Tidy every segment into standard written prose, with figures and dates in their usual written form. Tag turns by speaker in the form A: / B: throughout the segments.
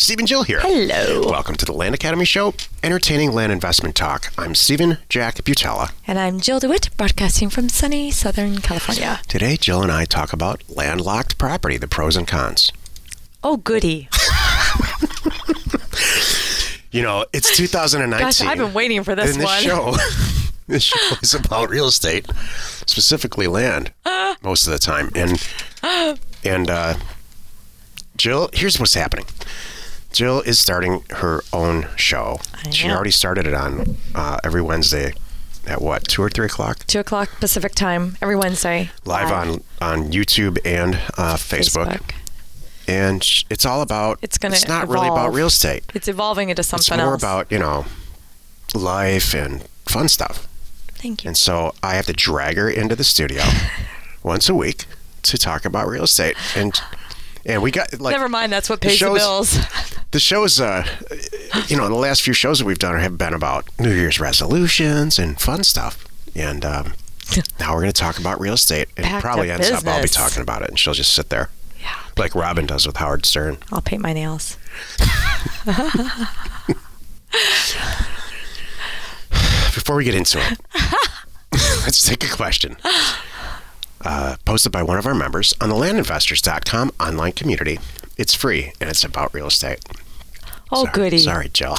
A: Stephen Jill here.
B: Hello.
A: Welcome to the Land Academy Show, entertaining land investment talk. I'm Stephen Jack Butella.
B: And I'm Jill DeWitt, broadcasting from sunny Southern California.
A: Today, Jill and I talk about landlocked property, the pros and cons.
B: Oh, goody.
A: You know, it's 2019.
B: Gosh, I've been waiting for this
A: and
B: one.
A: This show is about real estate, specifically land, most of the time. And Jill, here's what's happening. Jill is starting her own show. She already started it on every Wednesday at what, 2 or 3 o'clock?
B: 2 o'clock Pacific time, every Wednesday.
A: Live on YouTube and Facebook. And it's all about, it's not really about real estate.
B: It's evolving into something
A: else.
B: It's more
A: about, life and fun stuff.
B: Thank you.
A: And so I have to drag her into the studio once a week to talk about real estate. And we got
B: never mind, that's what pays the bills.
A: The shows, the last few shows that we've done have been about New Year's resolutions and fun stuff. And now we're going to talk about real estate. And
B: Back
A: probably
B: to
A: ends
B: business.
A: up I'll be talking about it, and she'll just sit there.
B: Yeah.
A: Like Robin does with Howard Stern.
B: I'll paint my nails.
A: Before we get into it, let's take a question. Posted by one of our members on the landinvestors.com online community. It's free, and it's about real estate.
B: Oh, goody.
A: Sorry, Jill.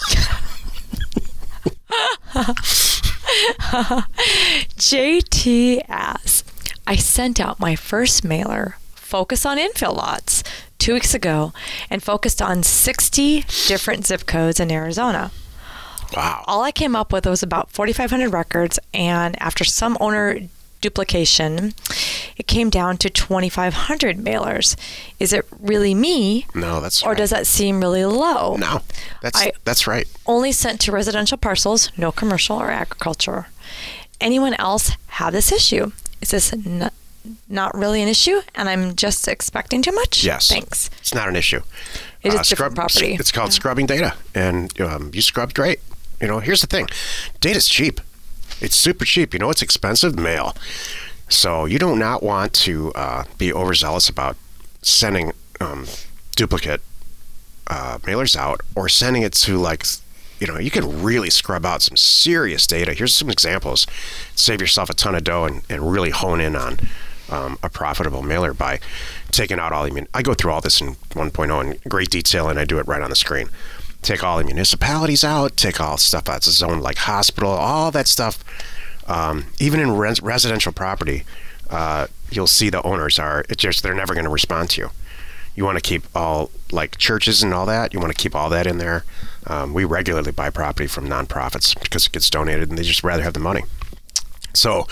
B: JT asks, I sent out my first mailer, Focus on Infill Lots, 2 weeks ago, and focused on 60 different zip codes in Arizona.
A: Wow.
B: All I came up with was about 4,500 records, and after some owner duplication, it came down to 2,500 mailers. Is it really me?
A: No, that's
B: or
A: right.
B: does that seem really low?
A: No, that's right.
B: Only sent to residential parcels, no commercial or agriculture. Anyone else have this issue? Is this not really an issue, and I'm just expecting too much?
A: Yes.
B: Thanks.
A: It's not an issue.
B: It is different property.
A: It's called scrubbing data, and you scrubbed great. Here's the thing. Data's cheap. It's super cheap. It's expensive? Mail. So you do not want to be overzealous about sending duplicate mailers out, or sending it to you can really scrub out some serious data. Here's some examples. Save yourself a ton of dough and really hone in on a profitable mailer by taking out all I go through all this in 1.0 in great detail, and I do it right on the screen. Take all the municipalities out, take all stuff that's zoned like hospital, all that stuff. Even in residential property, you'll see the owners they're never going to respond to you. You want to keep all, like churches and all that, you want to keep all that in there. We regularly buy property from nonprofits because it gets donated, and they just rather have the money. So,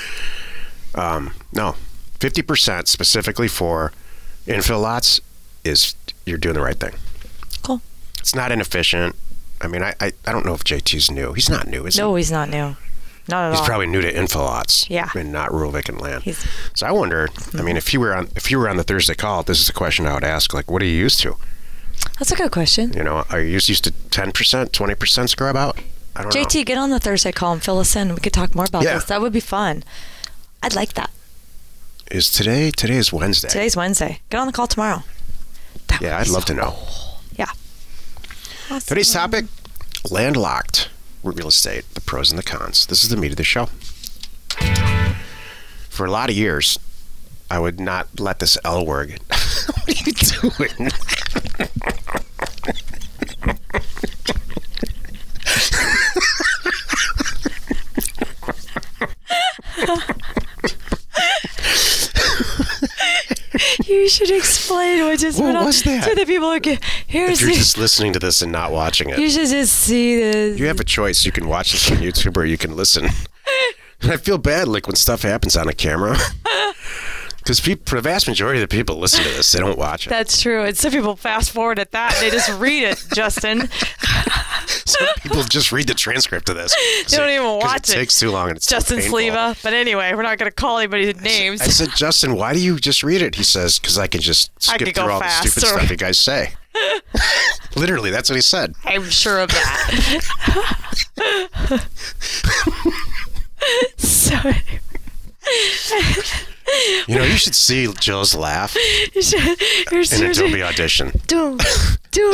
A: no, 50% specifically for infill lots is you're doing the right thing.
B: Cool.
A: It's not inefficient. I mean, I don't know if JT's new. He's not new, is he?
B: No, he's not new. Not at all.
A: He's probably new to infill lots.
B: Yeah.
A: And not rural vacant land. So I wonder, I mean, if you were on the Thursday call, this is a question I would ask, what are you used to?
B: That's a good question.
A: Are you used to 10%, 20% scrub out? I don't know.
B: JT, get on the Thursday call and fill us in. We could talk more about this. That would be fun. I'd like that.
A: Today is Wednesday.
B: Today's Wednesday. Get on the call tomorrow.
A: I'd love to know.
B: Cool. Yeah. Awesome.
A: Today's topic, landlocked real estate, the pros and the cons. This is the meat of the show. For a lot of years, I would not let this L word. What are you doing?
B: You should explain what just went on.
A: What was that?
B: So the people are
A: If you're just listening to this and not watching it,
B: you should just see this.
A: You have a choice. You can watch this on YouTube or you can listen. And I feel bad when stuff happens on a camera. Because the vast majority of the people listen to this, they don't watch it.
B: That's true. And some people fast forward at that. They just read it, Justin.
A: Some people just read the transcript of this.
B: They don't even watch it.
A: It takes too long and it's
B: Justin
A: so painful.
B: Sleva. But anyway, we're not going to call anybody's names.
A: I said, Justin, why do you just read it? He says, because I can just skip through all the stupid stuff you guys say. Literally, that's what he said.
B: I'm sure of that. So
A: you should see Jill's laugh
B: in Adobe
A: Audition.
B: Don't. Dude.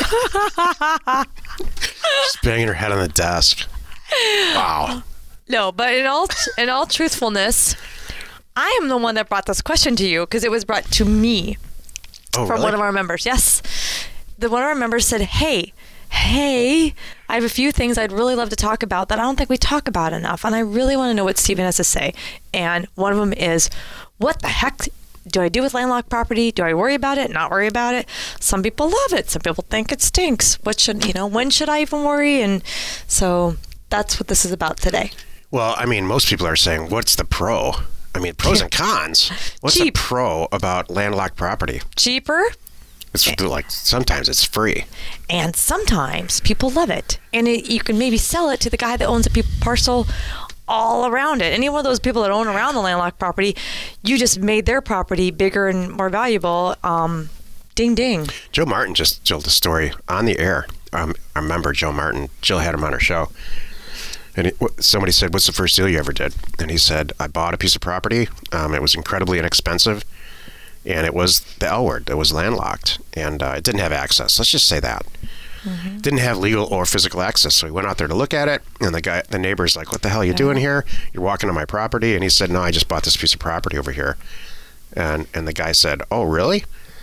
A: Just banging her head on the desk. Wow.
B: No, but in all truthfulness, I am the one that brought this question to you because it was brought to me
A: Oh,
B: from
A: really?
B: one of our members. Yes. One of our members said, hey, I have a few things I'd really love to talk about that I don't think we talk about enough. And I really want to know what Stephen has to say. And one of them is, what the heck do I do with landlocked property? Do I worry about it? Not worry about it? Some people love it. Some people think it stinks. When should I even worry? And so that's what this is about today.
A: Well, I mean, most people are saying, what's the pro? I mean, pros and cons. What's
B: Cheap.
A: the pro about landlocked property?
B: Cheaper.
A: It's like sometimes it's free.
B: And sometimes people love it. And you can maybe sell it to the guy that owns a parcel all around it. Any one of those people that own around the landlocked property, you just made their property bigger and more valuable. Ding, ding.
A: Joe Martin just told a story on the air. I remember Joe Martin. Jill had him on her show. And somebody said, what's the first deal you ever did? And he said, I bought a piece of property. It was incredibly inexpensive. And it was the L word. It was landlocked. And it didn't have access. Let's just say that. Mm-hmm. Didn't have legal or physical access. So he went out there to look at it. And the neighbor's like, what the hell are you doing here? You're walking on my property. And he said, no, I just bought this piece of property over here. And the guy said, oh, really?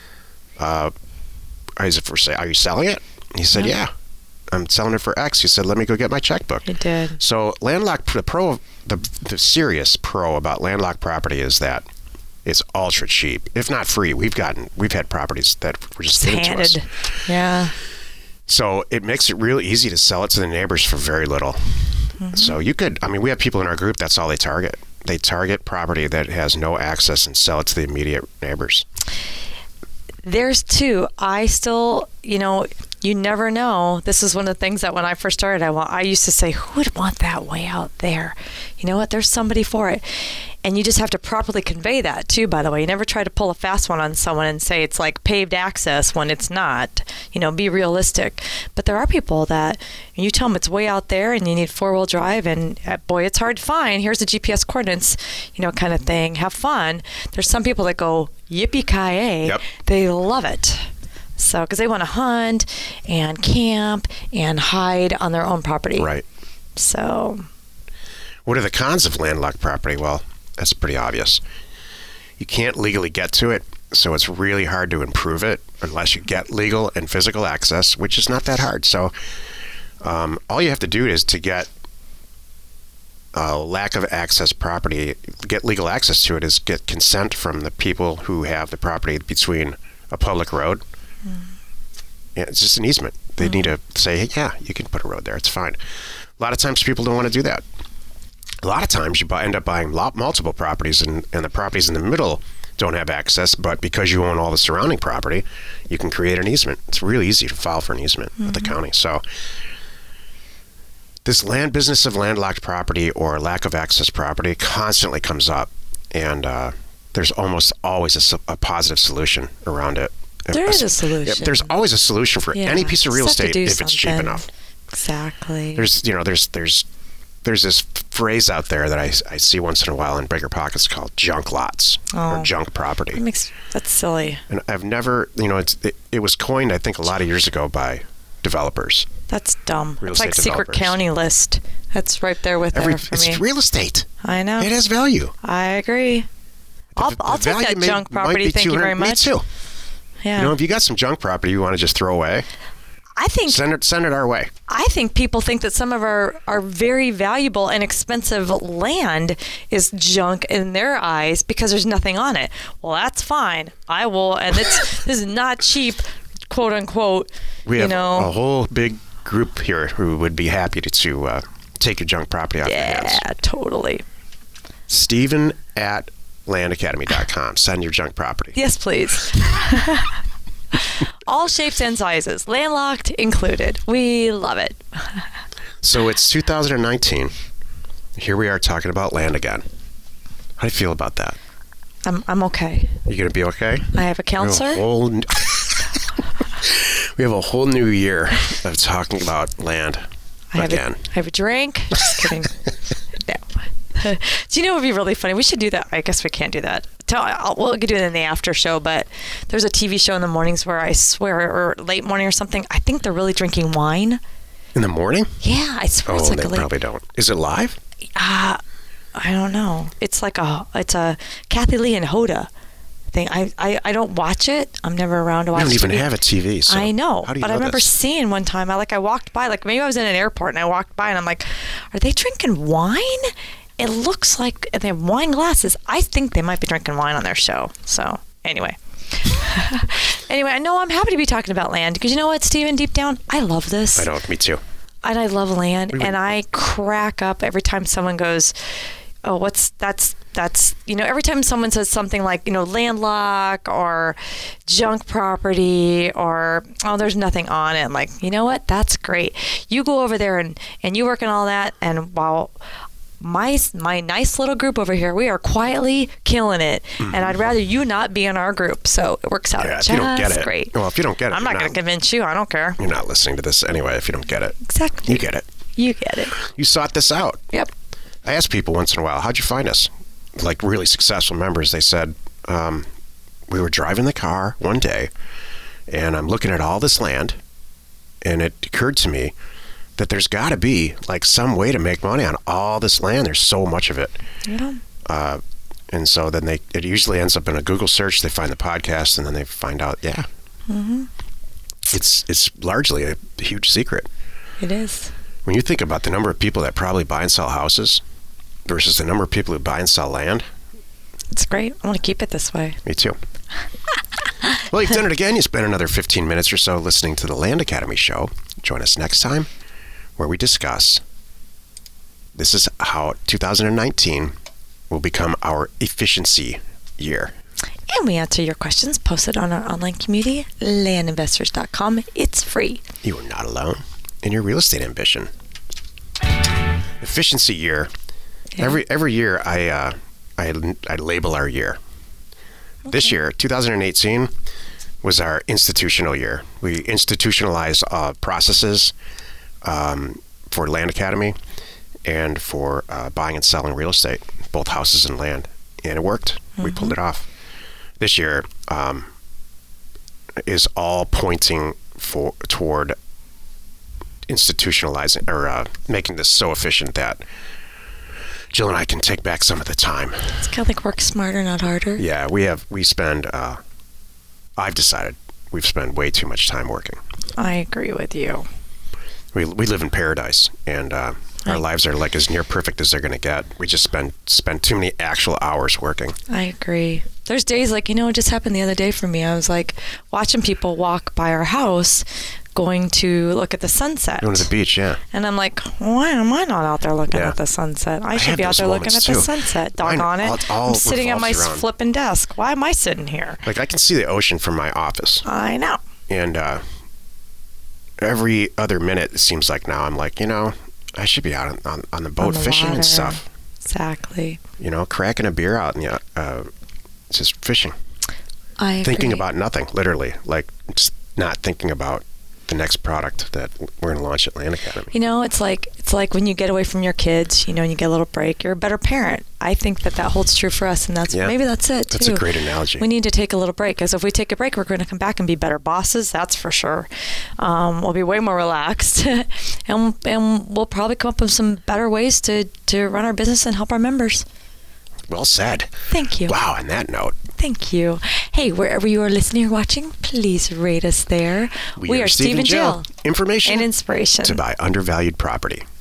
A: Is it for sale? Are you selling it? And he said, yeah. I'm selling it for X. He said, let me go get my checkbook.
B: He did.
A: So landlocked, the serious pro about landlocked property is that it's ultra cheap, if not free. We've had properties that were just given to us.
B: Yeah.
A: So it makes it real easy to sell it to the neighbors for very little. Mm-hmm. So we have people in our group, that's all they target. They target property that has no access and sell it to the immediate neighbors.
B: There's two. I still, you never know. This is one of the things that when I first started, I used to say, who would want that way out there? You know what? There's somebody for it. And you just have to properly convey that too, by the way. You never try to pull a fast one on someone and say it's like paved access when it's not. Be realistic. But there are people that you tell them it's way out there and you need 4-wheel drive and boy, it's hard to find. Here's the GPS coordinates, kind of thing. Have fun. There's some people that go yippee-ki-yay.
A: Yep.
B: They love it. So, because they want to hunt and camp and hide on their own property.
A: Right.
B: So.
A: What are the cons of landlocked property? Well, that's pretty obvious. You can't legally get to it, so it's really hard to improve it unless you get legal and physical access, which is not that hard. So all you have to do is to get lack of access property, get legal access to it, is get consent from the people who have the property between a public road. Yeah, it's just an easement. They need to say, hey, yeah, you can put a road there. It's fine. A lot of times people don't want to do that. A lot of times you end up buying multiple properties and the properties in the middle don't have access, but because you own all the surrounding property, you can create an easement. It's really easy to file for an easement with the county. So this business of landlocked property or lack of access property constantly comes up, and there's almost always a positive solution around it.
B: There is a solution.
A: Yeah, there's always a solution for any piece of real estate if it's cheap enough.
B: Exactly.
A: There's this phrase out there that I see once in a while in bigger pockets called junk lots or junk property.
B: That's silly.
A: And I've never, it was coined, I think, a lot of years ago by developers.
B: That's dumb.
A: Real
B: It's like
A: estate
B: secret
A: developers.
B: county list. That's right there with there for me.
A: It's real estate.
B: I know.
A: It has value.
B: I agree. I'll take that junk property. Thank you very much.
A: Me too.
B: Yeah.
A: If you got some junk property you want to just throw away,
B: I think
A: send it our way.
B: I think people think that some of our very valuable and expensive land is junk in their eyes because there's nothing on it. Well, that's fine. I will, and this is not cheap, quote unquote.
A: We have a whole big group here who would be happy to take your junk property off your hands.
B: Yeah, totally.
A: Stephen at landacademy.com. Send your junk property.
B: Yes, please. All shapes and sizes, landlocked included. We love it.
A: So it's 2019. Here we are talking about land again. How do you feel about that?
B: I'm okay.
A: You going to be okay?
B: I have a counselor.
A: We have a whole new year of talking about land again.
B: I have a drink. Just kidding. No. Do you know what would be really funny? We should do that. I guess we can't do that. We could do it in the after show, but there's a TV show in the mornings where I swear, or late morning or something, I think they're really drinking wine.
A: In the morning?
B: Yeah, I swear it's like
A: they probably don't. Is it live?
B: I don't know. It's a Kathy Lee and Hoda thing. I don't watch it. I'm never around to watch it.
A: You don't even have a TV. So
B: I know.
A: How do you
B: but
A: know
B: I remember
A: this?
B: seeing one time, I walked by, like maybe I was in an airport and I walked by and I'm like, are they drinking wine? It looks like they have wine glasses. I think they might be drinking wine on their show. So anyway. Anyway, I know I'm happy to be talking about land because you know what, Stephen, deep down, I love this.
A: I know. Me too.
B: And I love land, and I crack up every time someone goes, oh, that's, every time someone says something like, landlock or junk property or, oh, there's nothing on it. I'm like, you know what? That's great. You go over there and you work on all that. And while my nice little group over here, we are quietly killing it. Mm-hmm. And I'd rather you not be in our group. So it works out just
A: if you don't get it,
B: great.
A: Well, if you don't get it,
B: I'm not going to convince you. I don't care.
A: You're not listening to this anyway if you don't get it.
B: Exactly.
A: You get it.
B: You get it.
A: You sought this out.
B: Yep.
A: I ask people once in a while, how'd you find us? Like really successful members, they said, we were driving the car one day and I'm looking at all this land and it occurred to me that there's got to be like some way to make money on all this land. There's so much of it.
B: Yeah.
A: And so then it usually ends up in a Google search. They find the podcast and then they find out,
B: mm-hmm.
A: It's largely a huge secret.
B: It is.
A: When you think about the number of people that probably buy and sell houses versus the number of people who buy and sell land.
B: It's great. I want to keep it this way.
A: Me too. Well, you've done it again. You spent another 15 minutes or so listening to the Land Academy show. Join us next time where we discuss this is how 2019 will become our efficiency year.
B: And we answer your questions posted on our online community, landinvestors.com. It's free.
A: You are not alone in your real estate ambition. Efficiency year. Yeah. Every year I label our year. Okay. This year, 2018, was our institutional year. We institutionalized processes for Land Academy and for buying and selling real estate, both houses and land. And it worked. Mm-hmm. We pulled it off. This year is all pointing toward institutionalizing or making this so efficient that Jill and I can take back some of the time.
B: It's kind of like work smarter, not harder.
A: Yeah, I've decided we've spent way too much time working.
B: I agree with you.
A: We live in paradise, and our lives are like as near perfect as they're going to get. We just spend too many actual hours working.
B: I agree. There's days like, it just happened the other day for me. I was like watching people walk by our house going to look at the sunset.
A: Going to the beach, yeah.
B: And I'm like, why am I not out there looking at the sunset? I should be out there looking at the sunset. Doggone it. I'm sitting at my flipping desk. Why am I sitting here?
A: Like, I can see the ocean from my office.
B: I know.
A: And every other minute, it seems like now I'm like, I should be out on the boat fishing and stuff.
B: Exactly.
A: Cracking a beer out and just fishing.
B: I agree.
A: Thinking about nothing, literally. Like, just not thinking about the next product that we're going to launch at Land Academy.
B: It's like when you get away from your kids, and you get a little break, you're a better parent. I think that holds true for us, and maybe that's it too.
A: That's a great analogy.
B: We need to take a little break, because if we take a break, we're going to come back and be better bosses. That's for sure. We'll be way more relaxed, and we'll probably come up with some better ways to run our business and help our members.
A: Well said.
B: Thank you.
A: Wow, on that note.
B: Thank you. Hey, wherever you are listening or watching, please rate us there.
A: We are Steve and Jill. Information
B: and inspiration
A: to buy undervalued property.